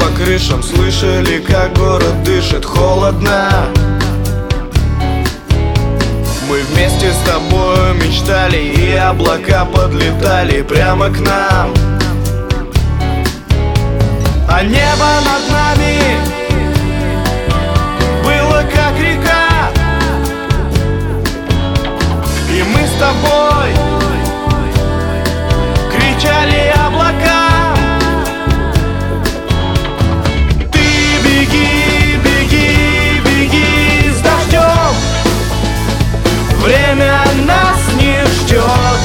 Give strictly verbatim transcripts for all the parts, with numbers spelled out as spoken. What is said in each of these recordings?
по крышам, слышали, как город дышит холодно. Мы вместе с тобой мечтали, и облака подлетали прямо к нам. А небо над нами было как река, и мы с тобой кричали облакам: ты беги, беги, беги с дождем, время нас не ждет.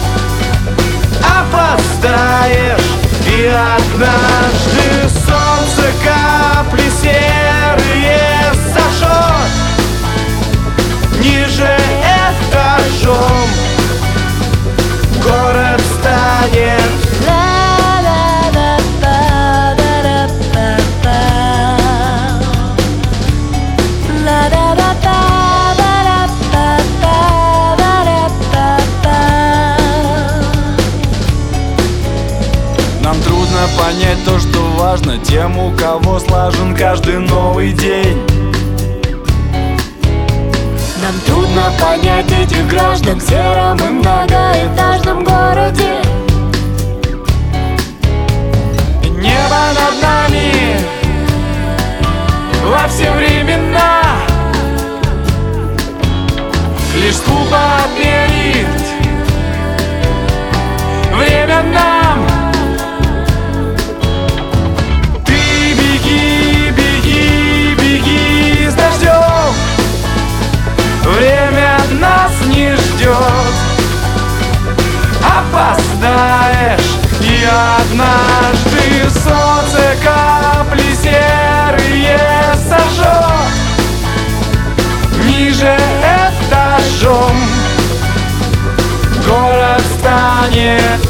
Опоздаешь, и однажды солнце капли серые сожжет. Ниже этажом город станет. Нам трудно понять то, что важно тем, у кого слажен каждый новый день. Нам трудно понять этих граждан в сером и многоэтажном городе. И небо над нами во все времена лишь скупо отмерит время нам. Ты беги, беги, беги с дождем, время нас не ждет. Опоздаешь, и однажды солнце капли серые сожжет. Ниже этажом город станет.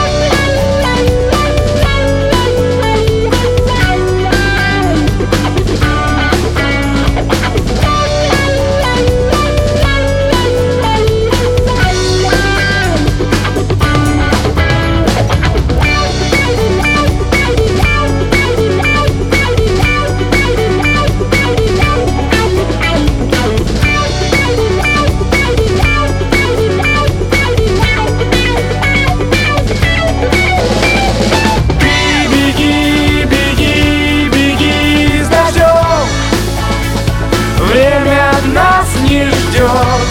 Нас не ждет.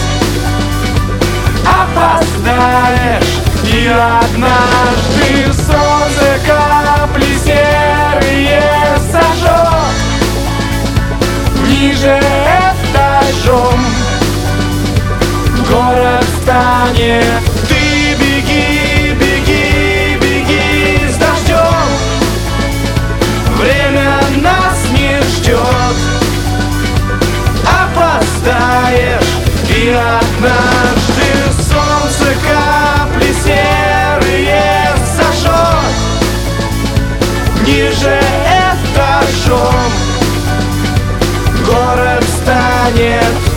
Опоздаешь, и однажды солнце капли серые сожжет. Ниже этажом город станет. Ты беги, беги, беги с дождем, время нас не ждет. Опоздаешь, и однажды солнце капли серые сожжет. Ниже этажом город станет.